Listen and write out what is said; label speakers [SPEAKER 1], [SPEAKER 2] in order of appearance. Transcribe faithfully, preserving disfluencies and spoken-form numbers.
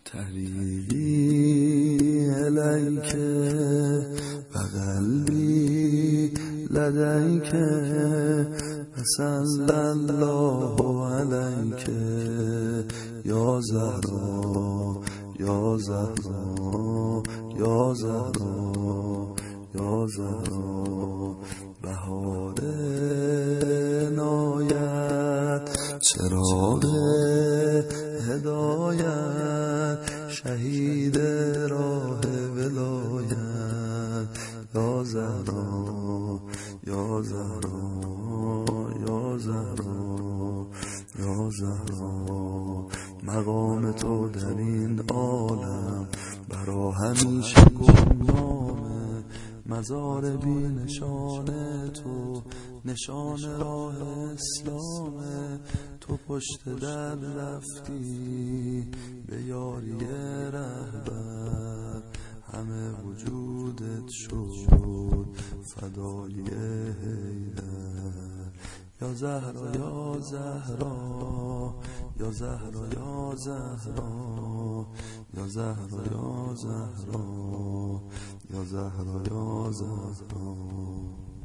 [SPEAKER 1] طریقی الیک و قلبی لدیک صلی الله علیک یا زهرا یا زهرا یا زهرا یا زهرا. بهار عنایت چراغ هدایت شهید راه ولایت یا زهرا یا زهرا یا زهرا یا زهرا. مقام تو در این عالم برا همیشه گمنامه، مزار بی نشان تو نشان راه اسلامه. تو پشت در رفتی به یاری رهبر، همه وجودت شد فدای حیدر. یا زهرا یا زهرا یا زهرا یا زهرا یا زهرا یا زهرا یا زهرا یا زهرا.